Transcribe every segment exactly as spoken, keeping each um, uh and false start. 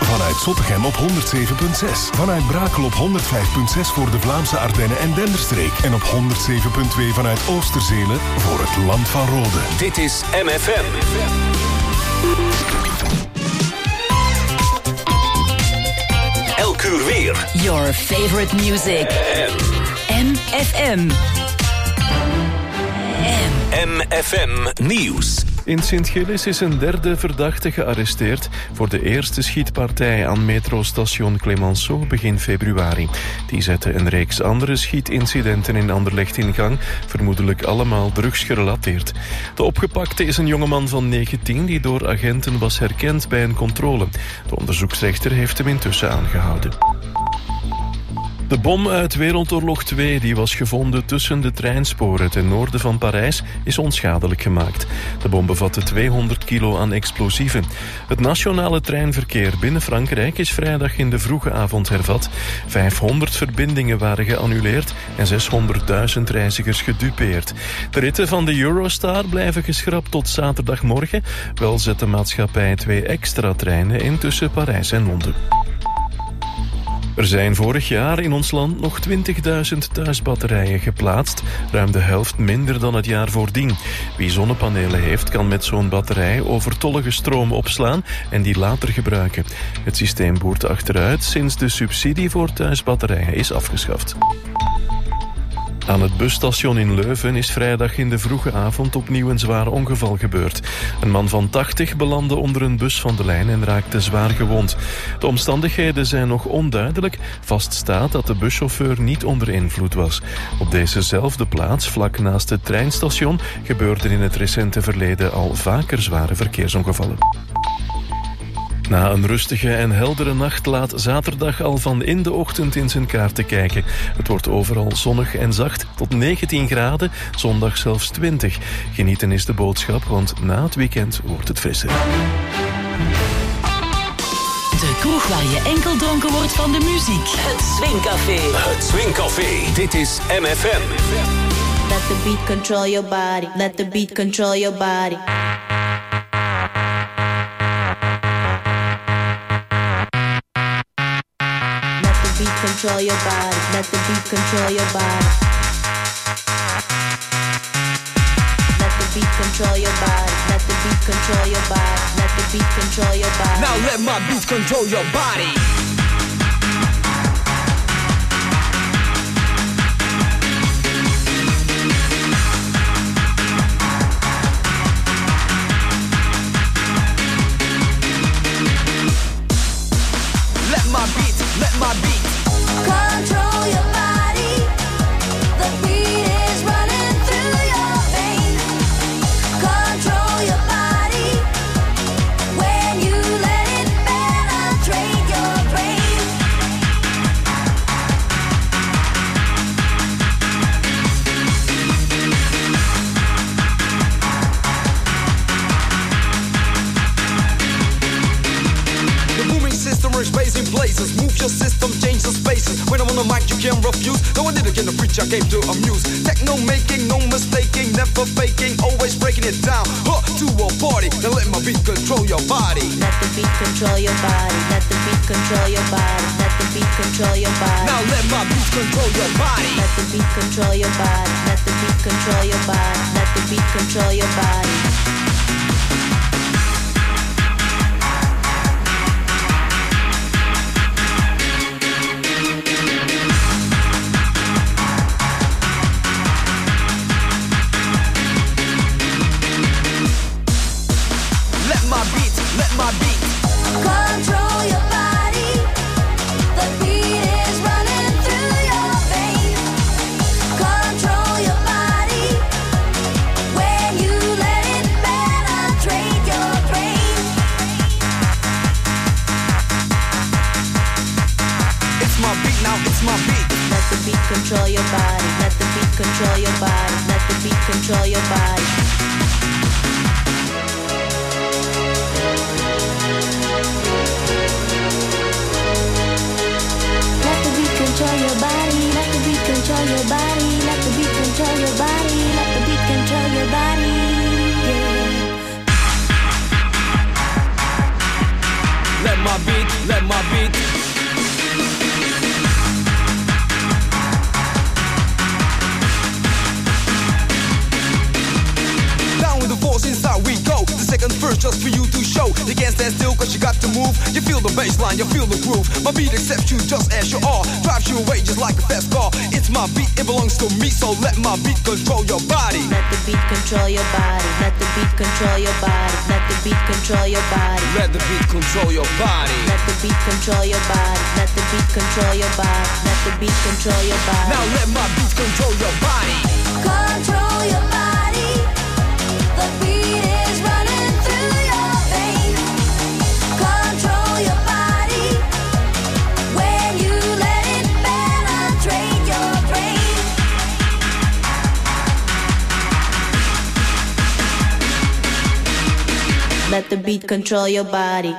Vanuit Zottegem op honderd zeven komma zes. Vanuit Brakel op honderd vijf komma zes voor de Vlaamse Ardennen en Denderstreek. En op honderd zeven komma twee vanuit Oosterzele voor het Land van Rode. Dit is M F M. Elk uur weer. Your favorite music. M F M. M F M Nieuws. In Sint-Gilles is een derde verdachte gearresteerd voor de eerste schietpartij aan metrostation Clemenceau begin februari. Die zette een reeks andere schietincidenten in Anderlecht in gang, vermoedelijk allemaal drugsgerelateerd. De opgepakte is een jongeman van negentien die door agenten was herkend bij een controle. De onderzoeksrechter heeft hem intussen aangehouden. De bom uit Wereldoorlog twee, die was gevonden tussen de treinsporen ten noorden van Parijs, is onschadelijk gemaakt. De bom bevatte tweehonderd kilo aan explosieven. Het nationale treinverkeer binnen Frankrijk is vrijdag in de vroege avond hervat. vijfhonderd verbindingen waren geannuleerd en zeshonderdduizend reizigers gedupeerd. De ritten van de Eurostar blijven geschrapt tot zaterdagmorgen. Wel zet de maatschappij twee extra treinen in tussen Parijs en Londen. Er zijn vorig jaar in ons land nog twintigduizend thuisbatterijen geplaatst, ruim de helft minder dan het jaar voordien. Wie zonnepanelen heeft, kan met zo'n batterij overtollige stroom opslaan en die later gebruiken. Het systeem boert achteruit sinds de subsidie voor thuisbatterijen is afgeschaft. Aan het busstation in Leuven is vrijdag in de vroege avond opnieuw een zwaar ongeval gebeurd. Een man van tachtig belandde onder een bus van de lijn en raakte zwaar gewond. De omstandigheden zijn nog onduidelijk. Vast staat dat de buschauffeur niet onder invloed was. Op dezezelfde plaats, vlak naast het treinstation, gebeurden in het recente verleden al vaker zware verkeersongevallen. Na een rustige en heldere nacht laat zaterdag al van in de ochtend in zijn kaarten kijken. Het wordt overal zonnig en zacht, tot negentien graden, zondag zelfs twintig. Genieten is de boodschap, want na het weekend wordt het frisser. De kroeg waar je enkel dronken wordt van de muziek. Het Swingcafé. Het Swingcafé. Dit is M F M. Let the beat control your body. Let the beat control your body. Control your body, let the beat control your body. Let the beat control your body, let the beat control your body, let the beat control your body. Now let my beat control your body. Let my beat, let my beat control your body. The beat is running through your veins. Control your body when you let it penetrate your brain. The booming system is raising blazes. Move your system, change the spaces. When I'm on the mic, you can't refuse. No one did it, the preach, I came to amuse. Techno making, no mistaking, never faking, always breaking it down. Huh, to a party, now let my beat control your body. Let the beat control your body. Let the beat control your body. Let the beat control your body. Now let my beat control your body. Let the beat control your body. Let the beat control your body. Let the beat control your body. Control your body. The beat is running through your veins. Control your body when you let it penetrate your brain. It's my beat now, it's my beat. Let the beat control your body. Let the beat control your body. Let the beat control your body. Control your body, let the beat control your body, let the beat control your body, let the beat control your body, yeah. Let my beat, let my beat. Down with the force, inside we go. The second verse just for you to show. You can't stand still cause you got to move. You feel the bass line, you feel the groove. My beat accepts you just as you are. Drives you away just like a fast car. It's my beat, it belongs to me. So let my beat control your body. Let the beat control your body. Let the beat control your body. Let the beat control your body. Let the beat control your body. Let the beat control your body. Let the beat control your body. Let the beat control your body. Now let my beat control your body. Control your body. The beat is running through your veins. Control your body. When you let it penetrate your brain. Let the beat control your body.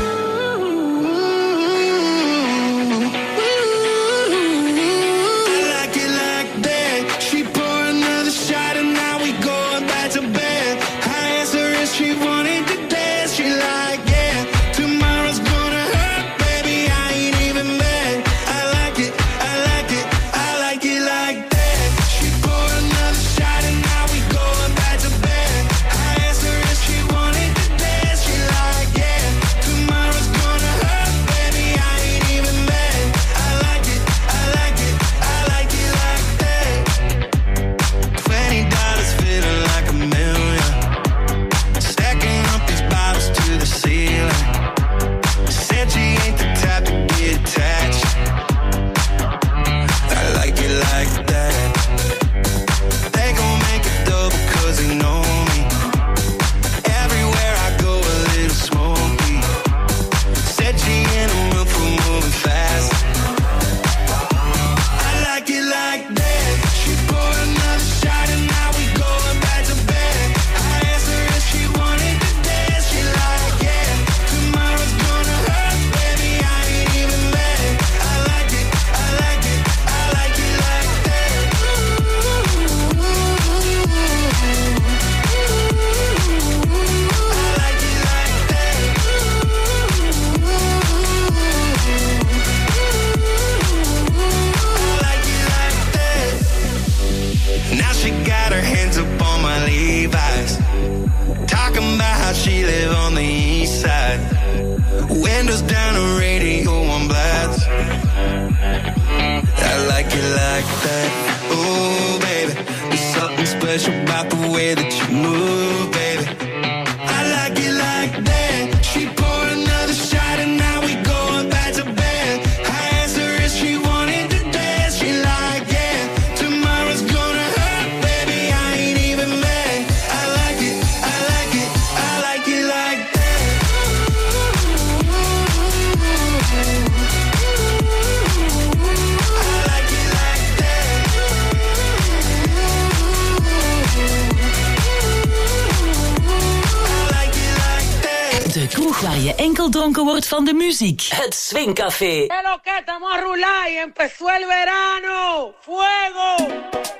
Enkel dronken wordt van de muziek. Het Swingcafé. Es lo que estamos a rular y empezó el verano. ¡Fuego!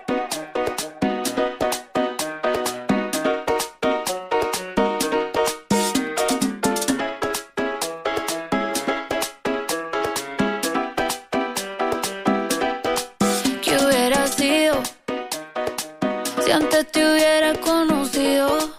¿Qué hubiera sido si antes te hubiera conocido?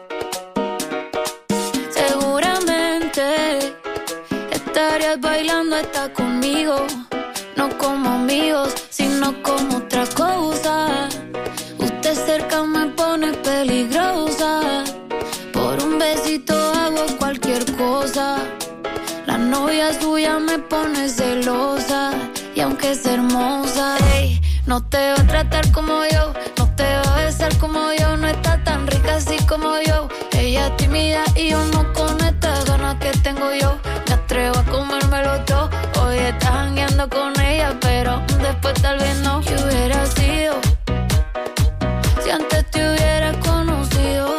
Estarías bailando, está conmigo. No como amigos, sino como otra cosa. Usted cerca me pone peligrosa. Por un besito hago cualquier cosa. La novia suya me pone celosa. Y aunque es hermosa, hey, no te va a tratar como yo. No te va a besar como yo. No está tan rica así como yo. Ella es tímida y yo no con estas ganas que tengo yo. Me atrevo a comérmelo todo. Hoy estás jangueando con ella, pero después tal vez no. ¿Qué hubiera sido si antes te hubiera conocido?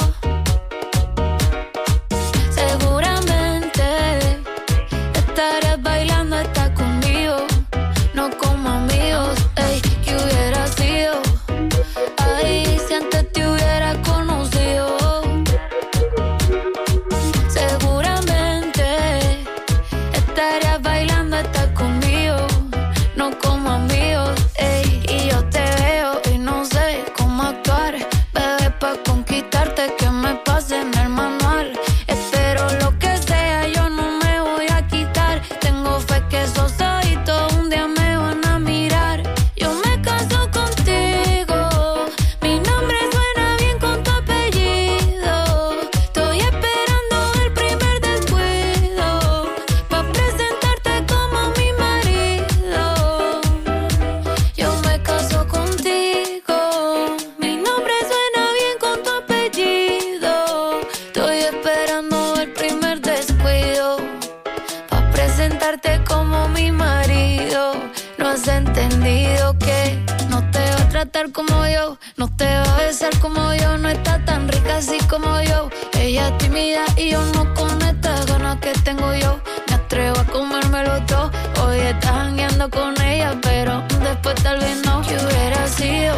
Seguramente estarías bailando hasta conmigo. No como amigos, ey. ¿Qué hubiera sido? Ay, si antes te hubiera conocido. Seguramente estarías estarías bailando hasta conmigo, no como amigos, ey. Y yo te veo y no sé cómo actuar, bebé, pa' conquistarte que me pase en el manual. Espero lo que sea, yo no me voy a quitar. Tengo fe que esos ojitos un día me van a mirar. Yo me caso contigo, mi nombre suena bien con tu apellido. Estoy esperando el primer descuido pa' presentarte como mi marido. Yo me caso contigo, mi nombre suena bien con tu apellido. Estoy esperando el primer descuido pa' presentarte como mi marido. No has entendido que no te va a tratar como yo, no te va a besar como yo, no está tan rica así como yo. Ella es tímida y yo no con estas ganas que tengo yo. Me atrevo a comérmelo todo. Hoy estás jangueando con ella, pero después tal vez no. ¿Qué hubiera sido?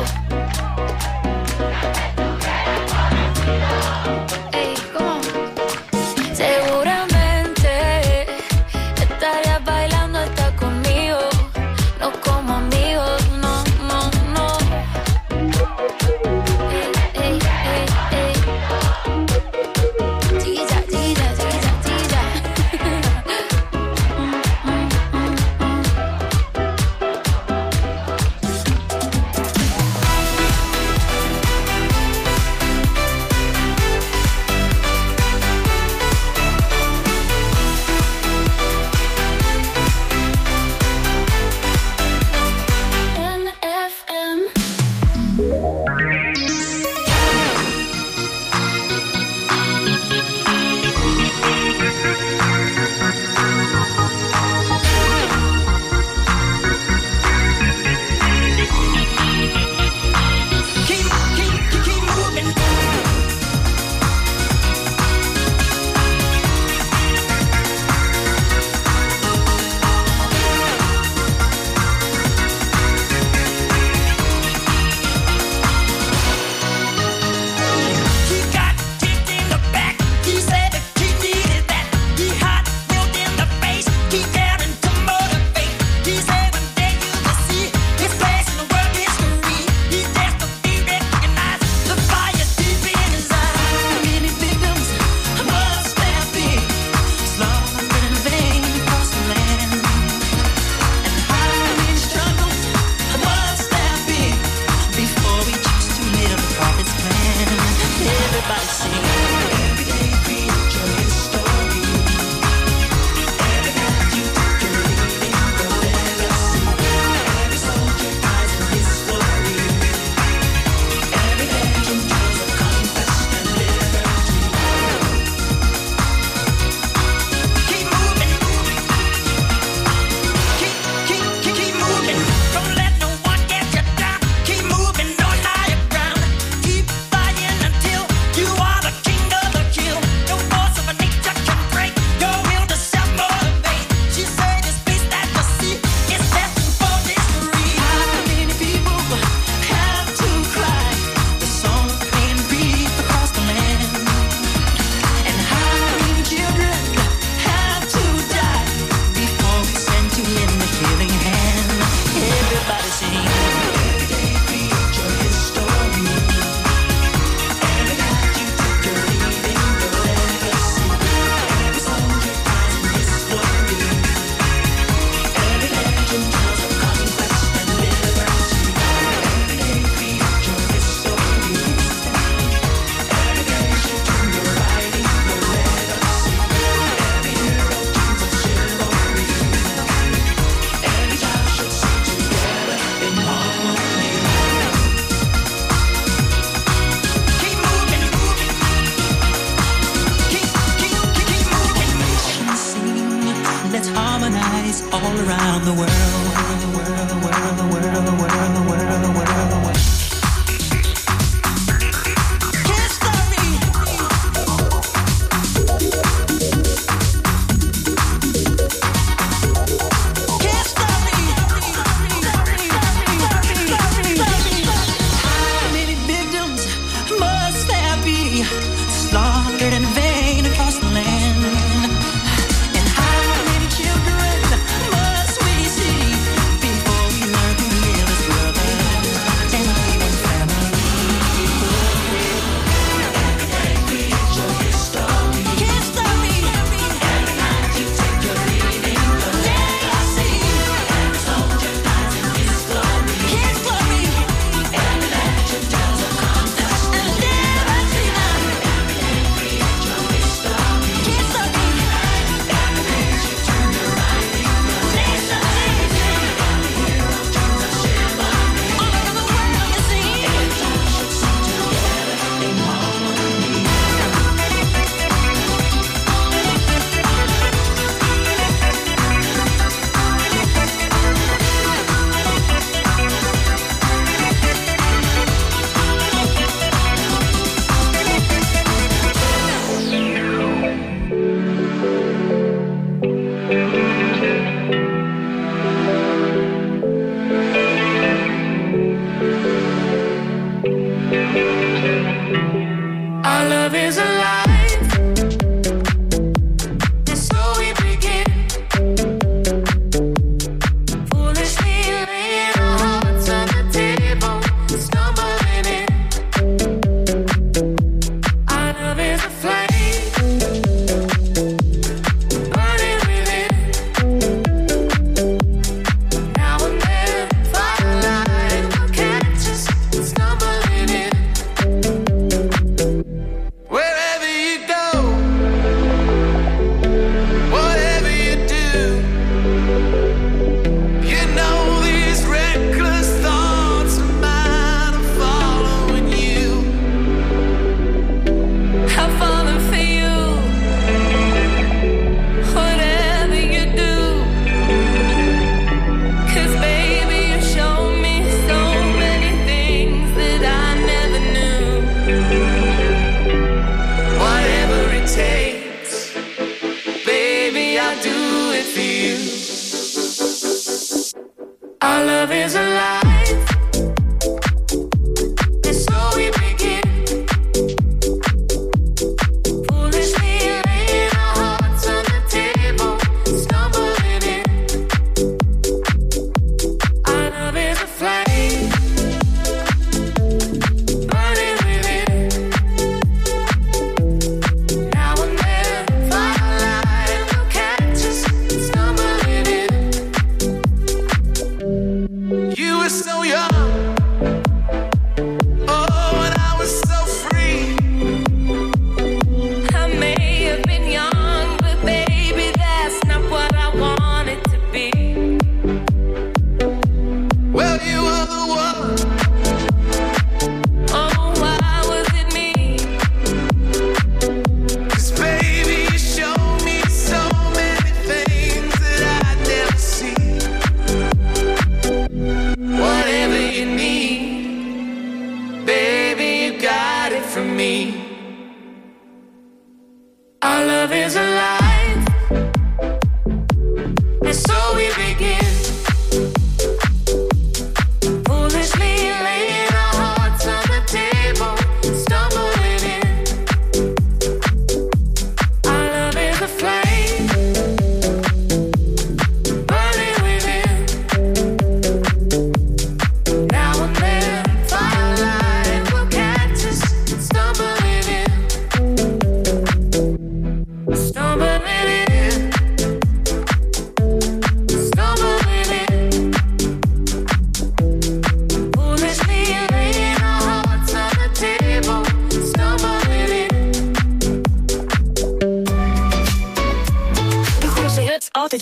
Ey, ¿cómo? Seguramente estarías bailando hasta conmigo, no como amigos, no, no, no. Ey, ey, ey, ey. Chiquilla, chiquilla, chiquilla, chiquilla. Mm, mm, mm, mm. N F M. Keep, keep, keep, keep moving. He got kicked in the back. He said that he needed that. He hot, reeled in the face. He daring to motivate. He said one day you will see his place in the world history. He dares to be recognized. The fire deep in his eyes. Many victims must there be, slaughtered in vain across the land. And how many struggles must there be before we choose to live the prophet's plan? Everybody sing. Every day read your history. Every night you take your lead in the legacy. Every soldier dies in history. Every legend tells of conquest and liberty. Keep moving. Keep, keep, keep, keep moving. Don't let no one get you down. Keep moving on higher ground. Keep flying until you are the king of the kill. No force of nature can break your will to self-motivate. She said this beast that you see is destined for history. How many people have to cry the song of pain and grief across the land? And how many children have to die before we send you in the healing hand? Everybody sing. Every day read your history. Every night you take your lead in the legacy. Every soldier dies in history. Every legend tells of conquest and liberty. Every day read your history. Every nation turn your writing your legacy. Every hero dreams of chivalry. Every child should sing together in harmony. Keep moving, moving. Keep, keep, keep, keep moving. Nations sing, let's harmonize all around the world. The world, the world, the world, the world, the world, the world, the world. History. How many victims must there be, slaughtered in vain across the land? And how many children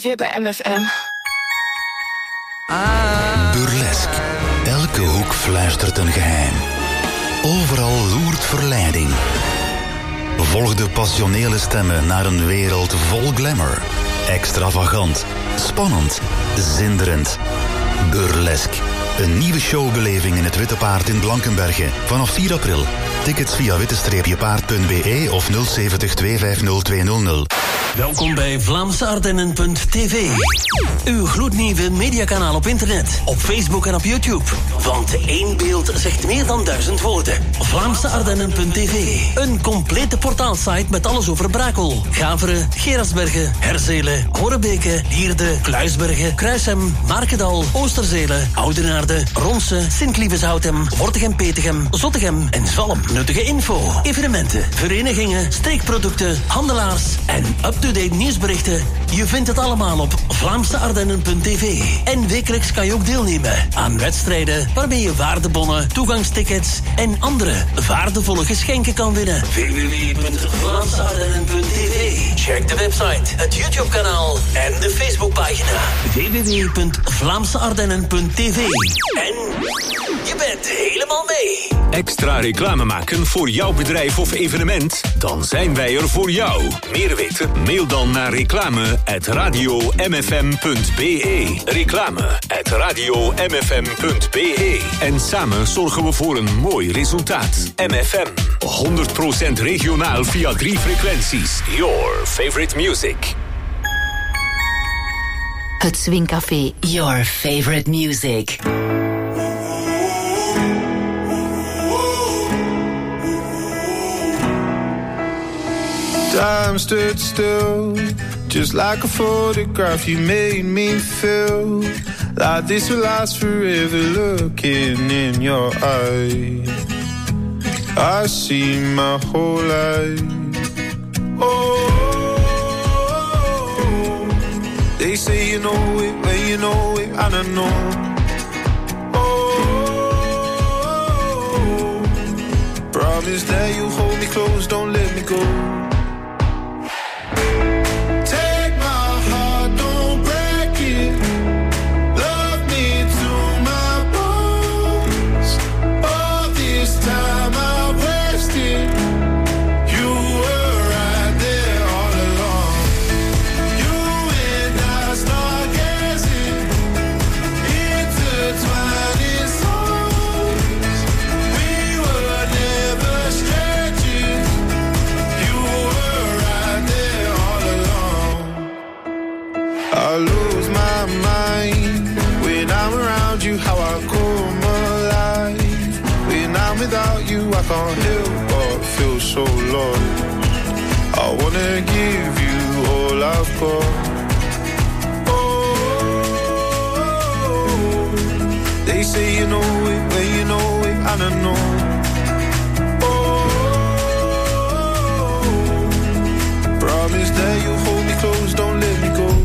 weer bij M F M. Burlesk. Elke hoek fluistert een geheim. Overal loert verleiding. Volg de passionele stemmen naar een wereld vol glamour. Extravagant, spannend, zinderend. Burlesk. Een nieuwe showbeleving in het Witte Paard in Blankenberge. Vanaf vier april. Tickets via witte paard punt b e of nul zeventig twee vijf nul twee nul nul. Welkom bij Vlaamse Ardennen punt t v. Uw gloednieuwe mediakanaal op internet, op Facebook en op YouTube. Want één beeld zegt meer dan duizend woorden. Vlaamse Ardennen punt t v. Een complete portaalsite met alles over Brakel, Gaveren, Gerasbergen, Herzelen, Horebeke, Lierde, Kluisbergen, Kruishem, Markedal, Oosterzelen, Oudenaarde, Ronse, Sint-Lieveshoutem, Wortegem-Petegem, Zottegem en Zalm. Nuttige info, evenementen, verenigingen, streekproducten, handelaars en up-to-date nieuwsberichten. Je vindt het allemaal op Vlaamse Ardennen punt t v. En wekelijks kan je ook deelnemen aan wedstrijden waarmee je waardebonnen, toegangstickets en andere waardevolle geschenken kan winnen. w w w punt vlaamse ardennen punt t v. Check de website, het YouTube-kanaal en de Facebookpagina. w w w punt vlaamse ardennen punt t v. En je bent helemaal mee. Extra reclame maken voor jouw bedrijf of evenement? Dan zijn wij er voor jou. Meer weten? Mail dan naar reclame at radio m f m punt b e. Reclame at radio m f m punt b e. En samen zorgen we voor een mooi resultaat. M F M. honderd procent regionaal via drie frequenties. Your favorite music. Het Swingcafé. Your favorite music. Time stood still, just like a photograph. You made me feel like this will last forever. Looking in your eyes, I see my whole life. Oh, they say you know it when you know it, and I know. Oh, promise that you hold me close, don't let me go. I can't help but feel so lost. I wanna give you all I've got. Oh, they say you know it when you know it, and I know. Oh, promise that you'll hold me close, don't let me go.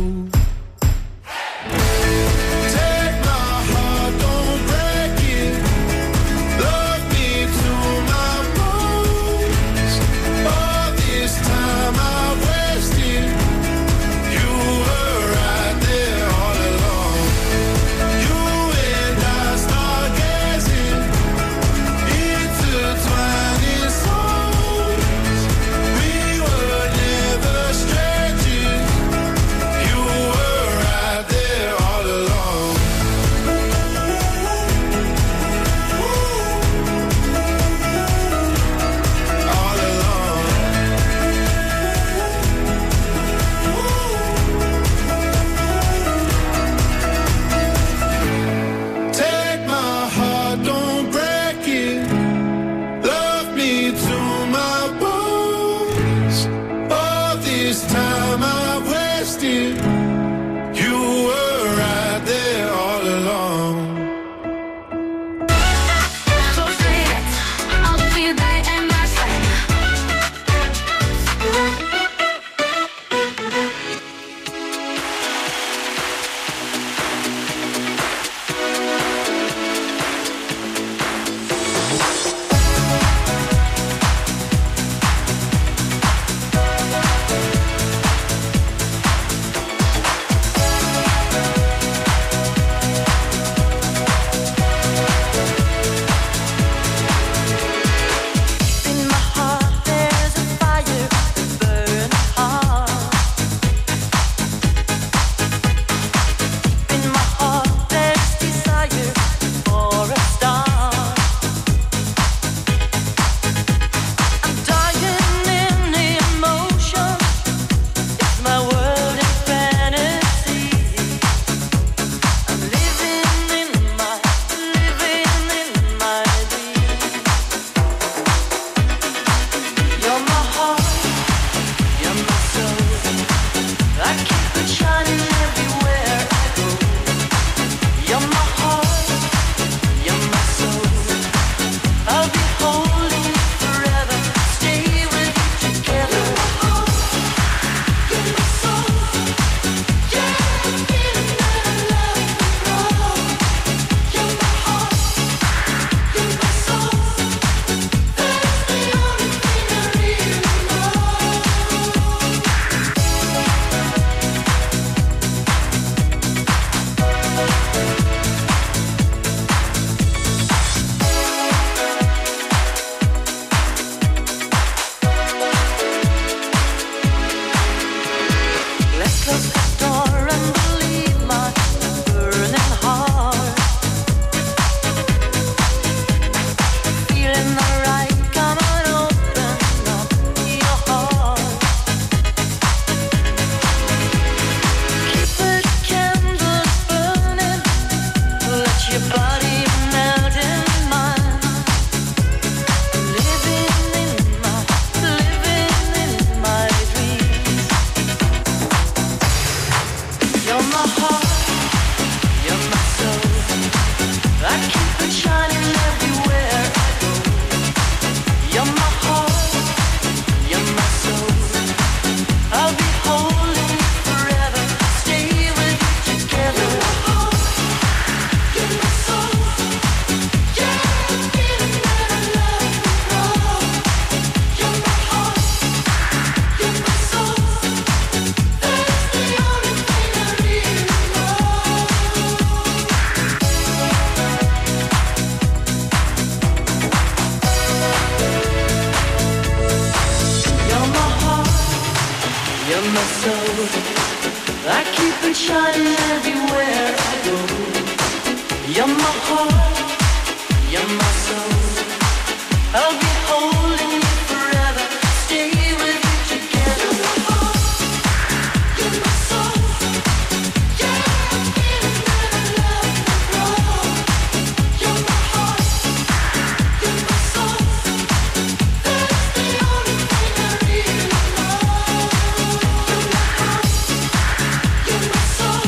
Shining everywhere I go. You're my heart, you're my soul. I'll be holding you forever, stay with you together. You're my heart, you're my soul. Yeah, I'm feeling that I love you wrong. You're my heart, you're my soul. That's the only thing I really know. You're my heart, you're my soul.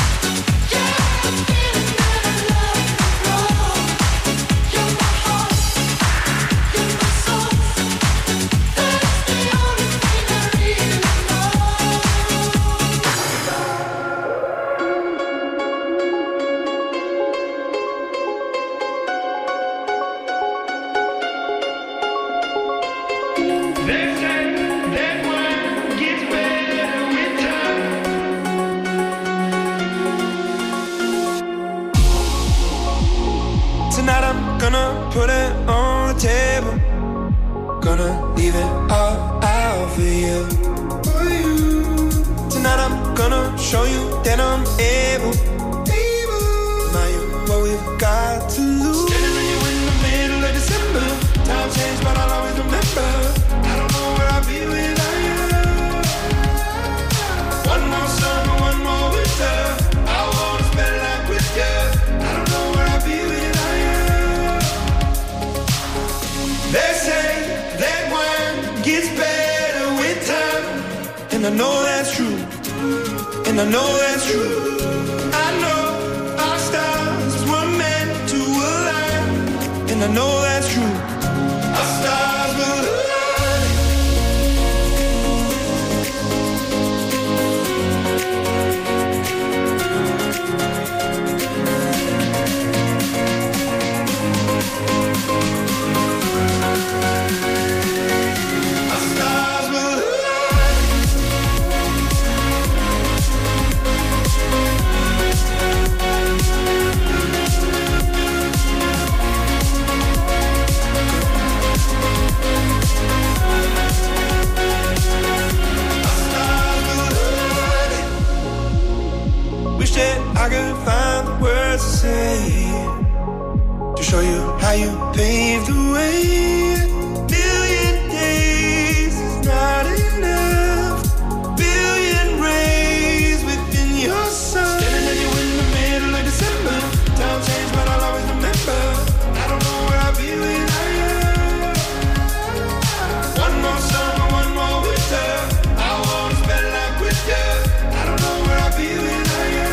Tonight I'm gonna put it on the table. Gonna leave it all out for you. Tonight I'm gonna show you that I'm able. Now you what we've got to lose. Standing with you in the middle of December. Time changed, but I'll always remember. I don't know where I'll be without you. One more summer, one more winter. I wanna spend life with you. I don't know where I'll be without you. They say that wine gets better with time, and I know that's true, and I know that's true. I know our stars were meant to align, and I know that's true. Our stars will align. I could find the words to say to show you how you paved the way. Billion days is not enough. Billion rays within your sun. Standing at you in the middle of December. Time changed, but I'll always remember. I don't know where I'll be without you. One more summer, one more winter. I wanna spend life with you. I don't know where I'll be without you.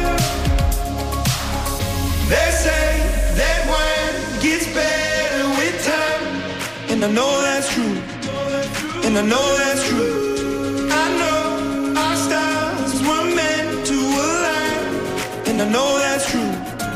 They say that wine gets better with time, and I know that's true, and I know that's true. I know our stars were meant to align, and I know that's true.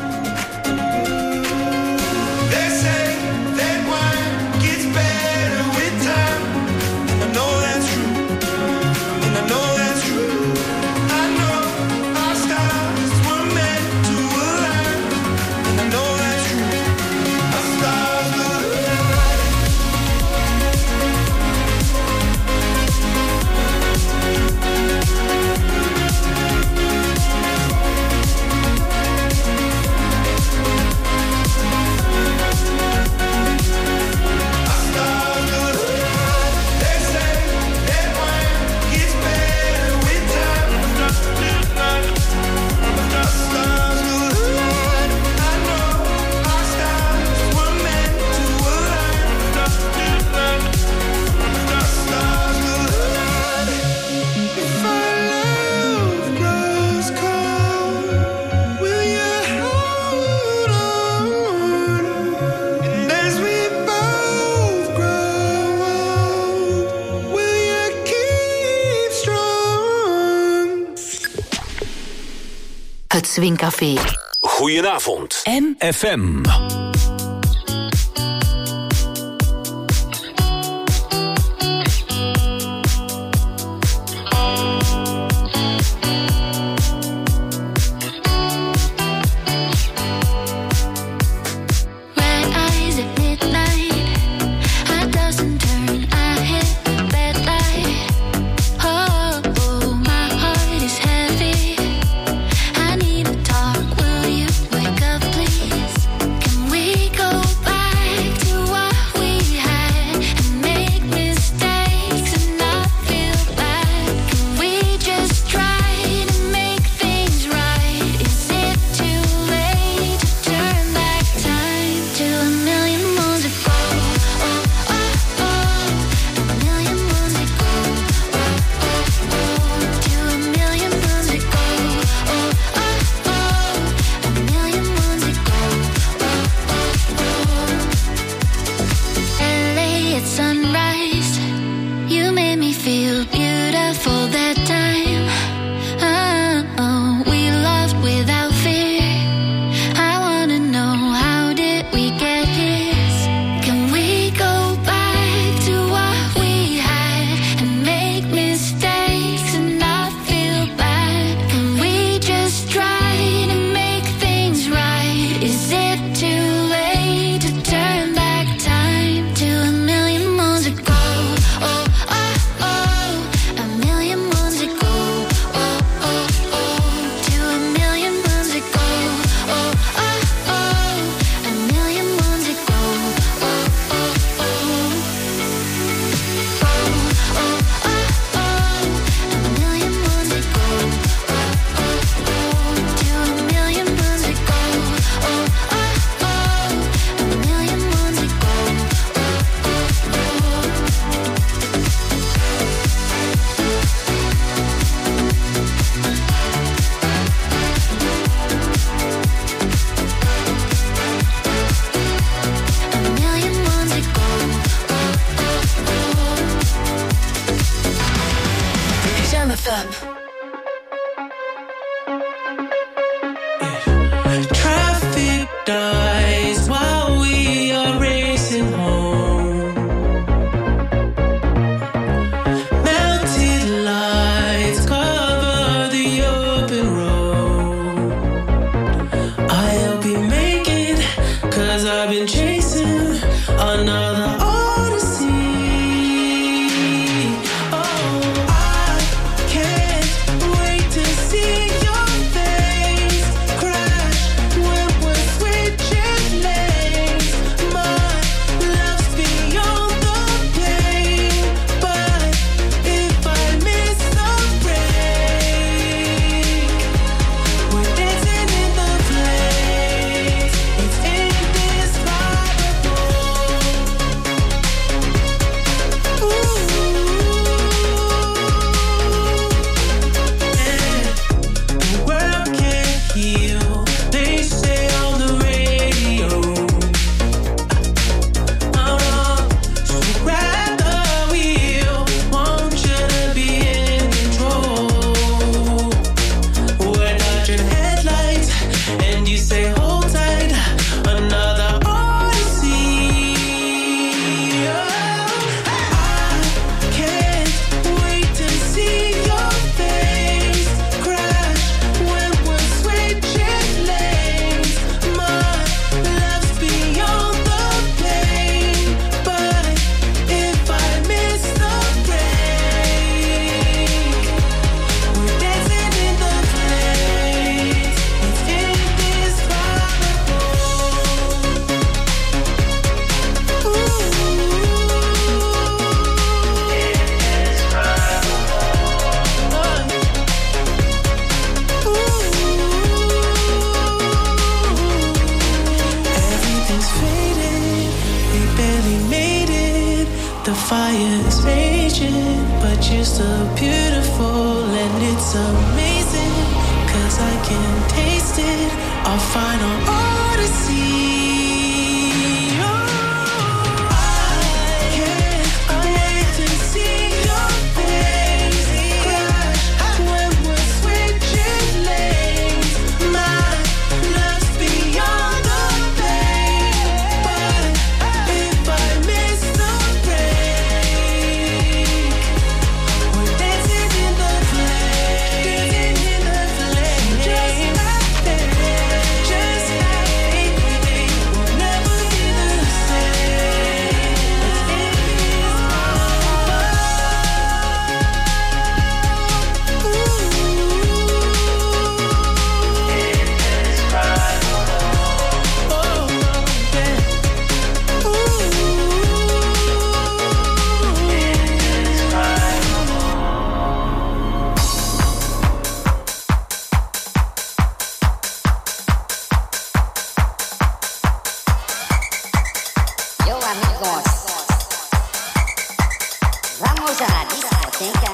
They say that wine gets better with time, and I know that's true, and I know that's true. I know our stars were meant to align, and I know that's true. Our stars will align. Our stars will align. They say that wine gets better with time. Our stars will align. I know our stars were meant to align. Our stars will align. If our love grows cold, will you hold on? And as we both grow old, will you keep strong? Het Swingcafé. Goedenavond. M. F M. Red eyes at midnight, I toss and turn, I hit the bed light. Oh, oh, my heart is heavy. been chasing another odyssey. Oh, I can't wait to see your face crash when we're switching lanes. My love's beyond the pain, but if I miss the break, we're dancing in the flames. It's indescribable. Ooh, yeah. The world can't heal, they say on the radio. Oh no, so grab the wheel, want you to be in control. We're dodging headlights, and you say hold tight, another odyssey. Oh, I can't wait to see your face crash when we're switching lanes. My love's beyond the pain, but if I miss the break, we're dancing in the flames. It's indescribable. Ooh, everything's faded, we barely made it. The fire's raging, but you're still beautiful, and it's amazing, 'cause I can taste it, our final odyssey. Oh, I can't wait to see your face crash when we're switching lanes. My love's beyond the pain, but if I miss the break, we're dancing in the flames, in the flames, just like that, just like we'll never be the same. Yo amigos, vamos a la discoteca.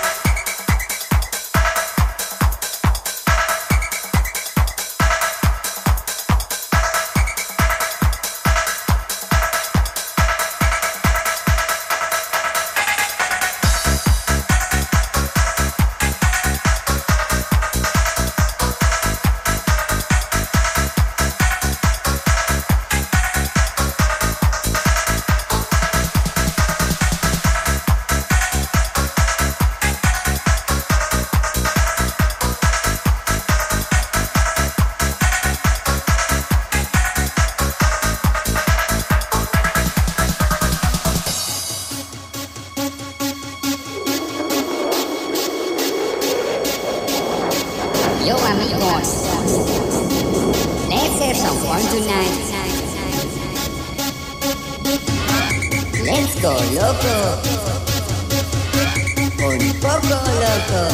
Yo amigos, let's have some fun tonight. Let's go loco, un poco loco.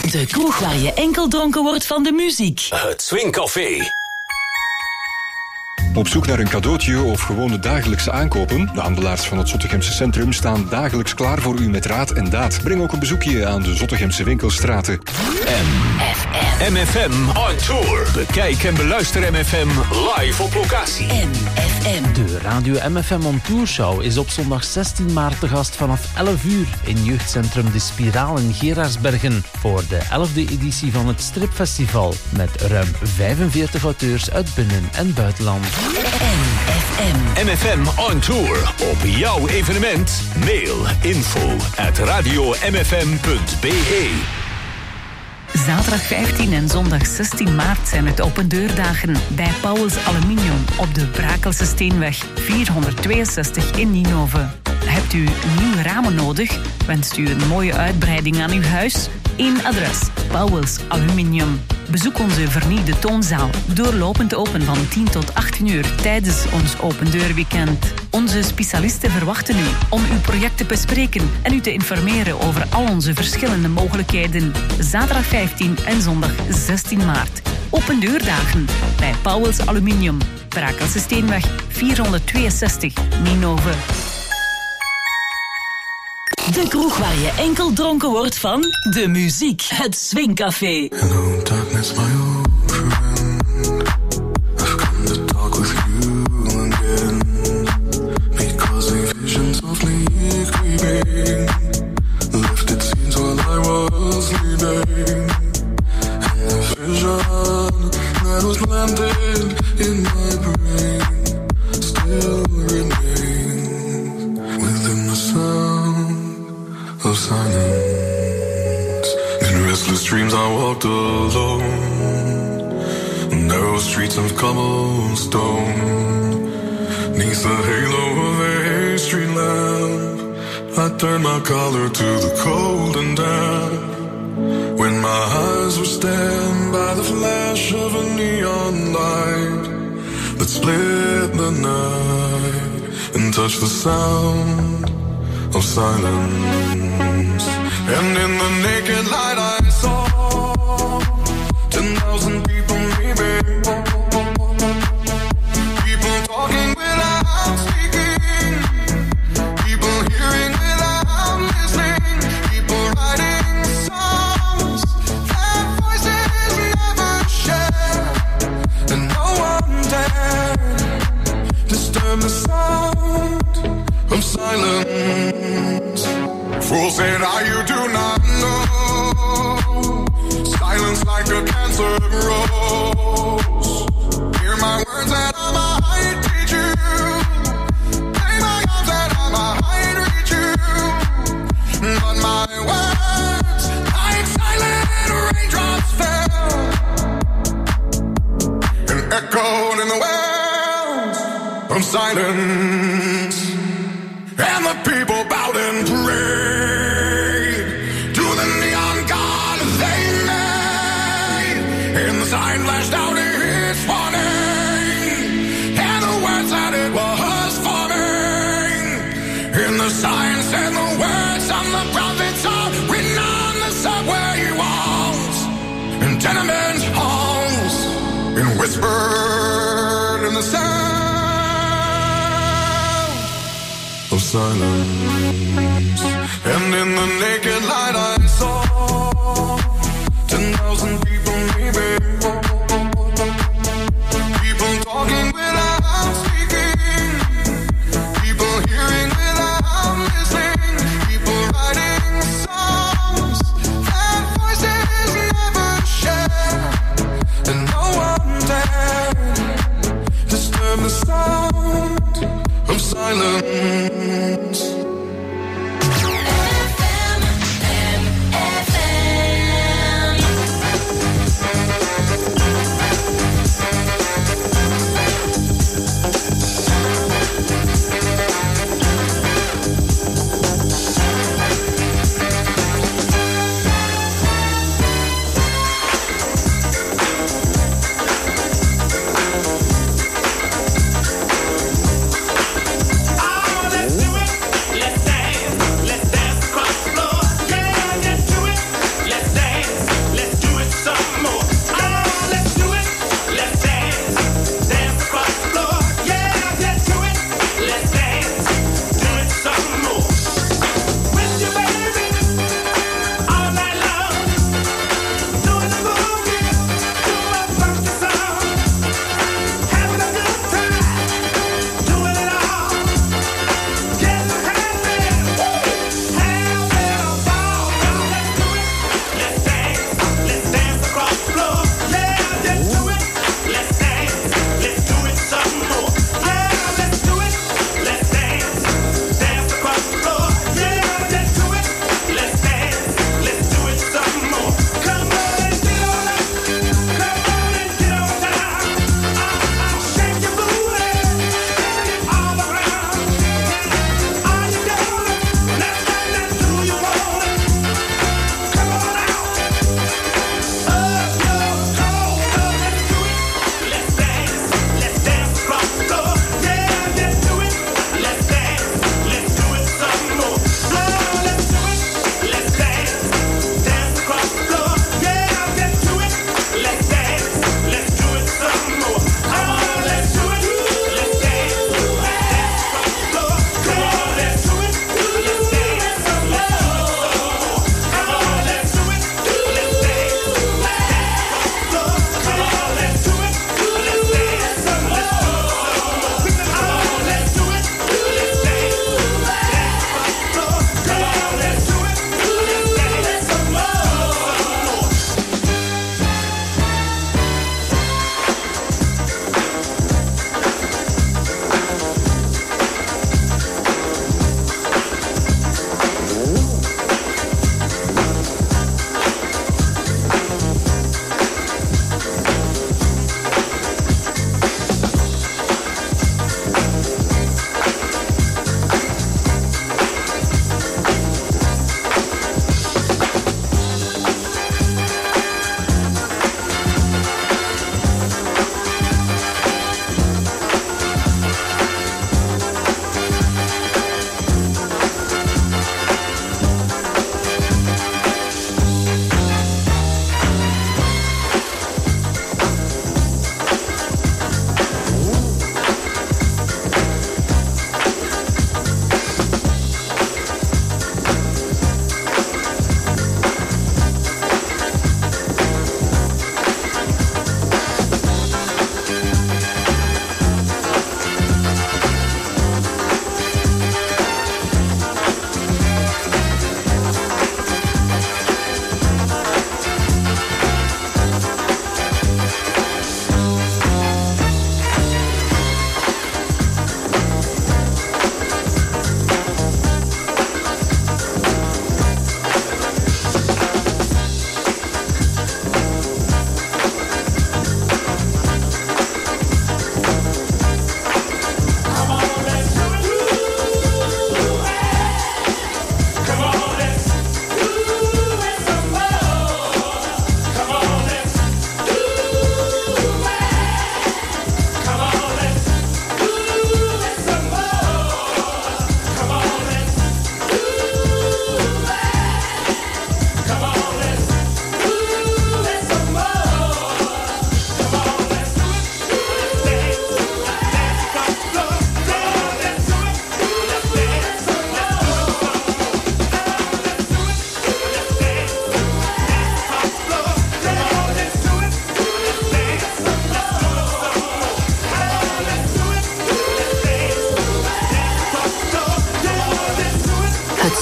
De kroeg waar je enkel dronken wordt van de muziek. Het Swingcafé. Op zoek naar een cadeautje of gewoon de dagelijkse aankopen? De handelaars van het Zottegemse centrum staan dagelijks klaar voor u met raad en daad. Breng ook een bezoekje aan de Zottegemse winkelstraten. M F M. M F M on tour. Bekijk en beluister M F M live op locatie. M F M. De Radio M F M on Tour Show is op zondag zestien maart te gast vanaf elf uur in jeugdcentrum De Spiraal in Gerardsbergen voor de elfde editie van het Stripfestival met ruim vijfenveertig auteurs uit binnen- en buitenland. M F M. M F M on tour. Op jouw evenement. Mail info at radio m f m punt b e. Zaterdag vijftien en zondag zestien maart zijn het opendeurdagen bij Pauwels Aluminium op de Brakelse Steenweg vierhonderdtweeënzestig in Ninove. Hebt u nieuwe ramen nodig? Wenst u een mooie uitbreiding aan uw huis? Eén adres, Pauwels Aluminium. Bezoek onze vernieuwde toonzaal, doorlopend open van tien tot achttien uur tijdens ons opendeurweekend. Onze specialisten verwachten u om uw project te bespreken en u te informeren over al onze verschillende mogelijkheden. Zaterdag vijftien en zondag zestien maart. Opendeurdagen bij Pauwels Aluminium, Brakelse Steenweg vierhonderdtweeënzestig, Ninove. De kroeg waar je enkel dronken wordt van de muziek. Het Swingcafé. Hello darkness, my old friend. I've come to talk with you again. Because a vision softly creeping left its scenes while I was sleeping. And the vision that was planted in my brain still remains within the sound of silence. In restless dreams I walked alone, narrow streets of cobblestone. Neath the halo of a street lamp, I turned my collar to the cold and damp. When my eyes were stabbed by the flash of a neon light that split the night and touched the sound of silence. And in the naked light I saw ten thousand people maybe, people talking without speaking, people hearing without listening, people writing songs that voices never share, and no one dared disturb the sound of silence. Fool said I, you do not know. Silence like a cancer grows. Hear my words that I might teach you. Lay my arms that I might reach you. But my words, like silent raindrops fell and echoed in the wells of silence. And the people bowed and prayed to the neon god they made. And the sign flashed out its warning, and the words that it was forming. And the sign said the words of the prophets are written on the subway walls and tenement halls, and whispered in the sound of silence. And in the naked light I saw ten thousand people maybe, people talking without speaking, people hearing without listening, people writing songs that voices never share, and no one dared disturb the sound of silence. F M, M F M.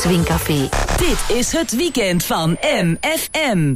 Swingcafé. Dit is het weekend van M F M.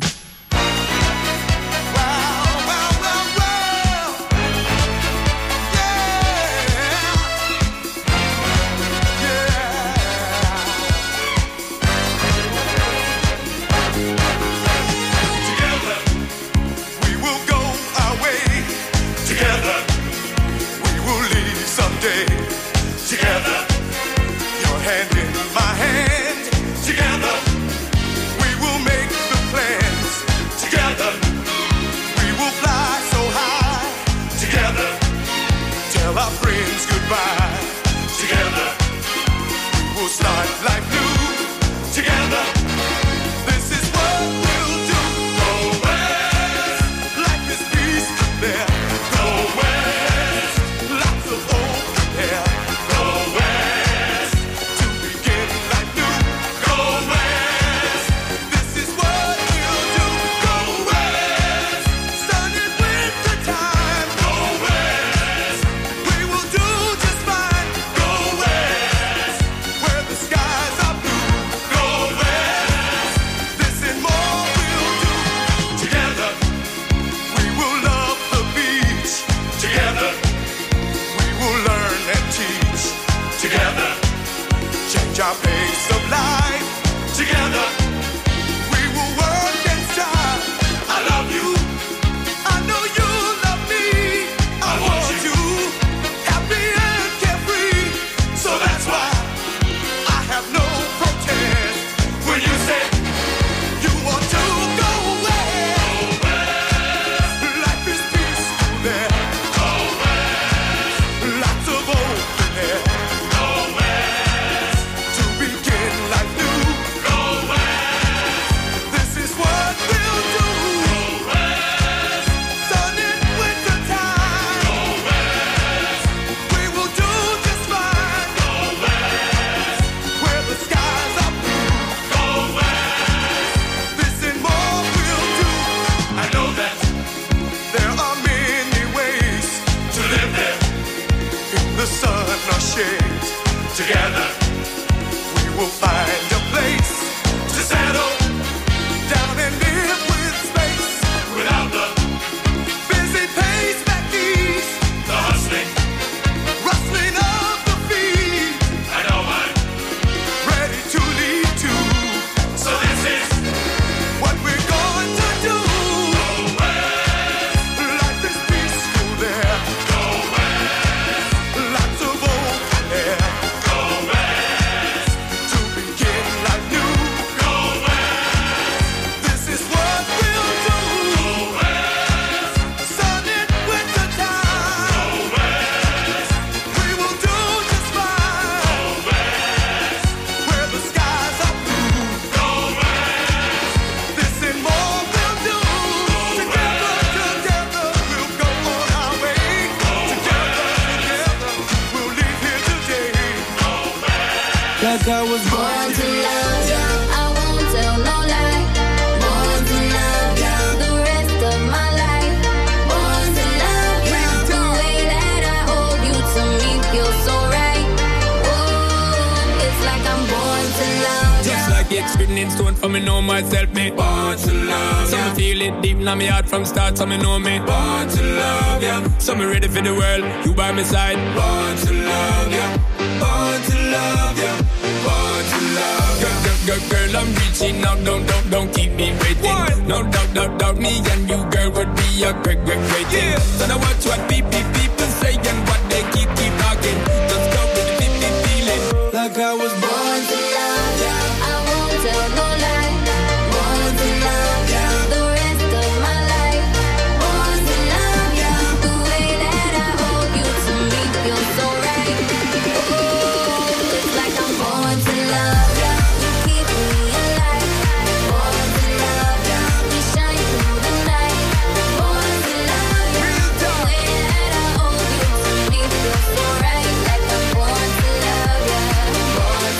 From start, so me know me. Born to love ya. So me ready for the world. You by my side. Born to love ya. Born to love ya. Born to love ya. Girl, girl, girl, girl, I'm reaching out. Don't, don't, don't keep me waiting. What? No doubt, doubt, doubt. Me and you, girl, would be a great, great, great thing. Yeah. So now watch what people, people say and what they keep, keep talking. Just go with the deep, deep feeling. Like I was born to love ya. I won't tell no lie. Born to love ya. The rest of my life. Born to love ya. The way that I hold you to me feels so right. Ooh, it's like I'm born to love ya. You keep me alive. Born to love ya. We shine through the night. Born to love ya. The way that I hold you to me feels so right. Like I'm born to love ya. Born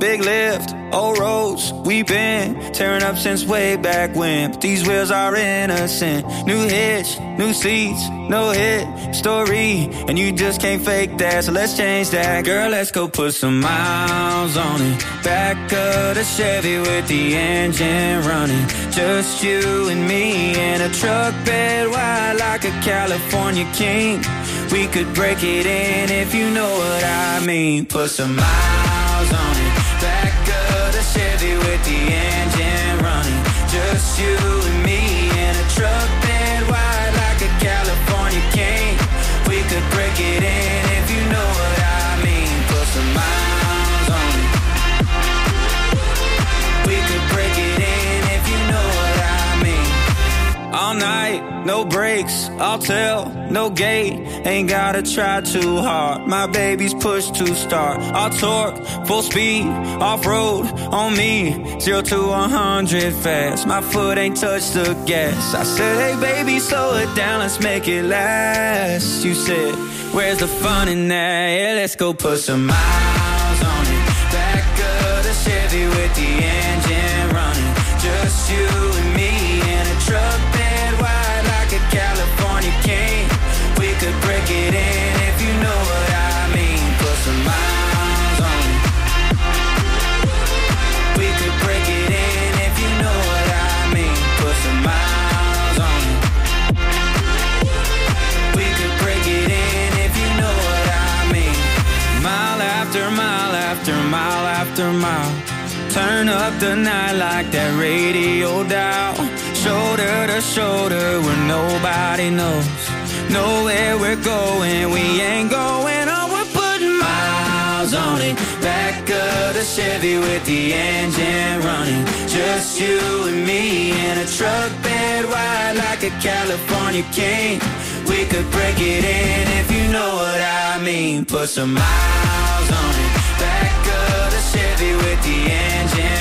big lift, old roads, we've been tearing up since way back when. But these wheels are innocent. New hitch, new seats, no hit story, and you just can't fake that, so let's change that. Girl, let's go put some miles on it. Back of the Chevy with the engine running. Just you and me in a truck bed wide like a California king. We could break it in if you know what I mean. Put some miles on it. Back of the Chevy with the engine running. Just you and me in a truck bed wide like a California king. We could break it in if you know what I mean. Put some miles on it. We could break it in if you know what I mean. All night, no breaks, I'll tell, no gate. Ain't gotta try too hard, my baby's push to start. I'll torque, full speed, off-road, on me. Zero to one hundred fast, my foot ain't touched the gas. I said, hey baby, slow it down, let's make it last. You said, where's the fun in that? Yeah, let's go put some miles on it. Back of the Chevy with the engine running. Just you and me in a truck bed wide like a California king. We could break it in if you know what I mean. Put some miles on it. We could break it in if you know what I mean. Put some miles on it. We could break it in if you know what I mean. Mile after mile after mile after mile. Turn up the night like that radio dial. Shoulder to shoulder where nobody knows. Know where we're going, we ain't going on. We're putting miles on it. Back of the Chevy with the engine running. Just you and me in a truck bed wide like a California king. We could break it in if you know what I mean. Put some miles on it. Back of the Chevy with the engine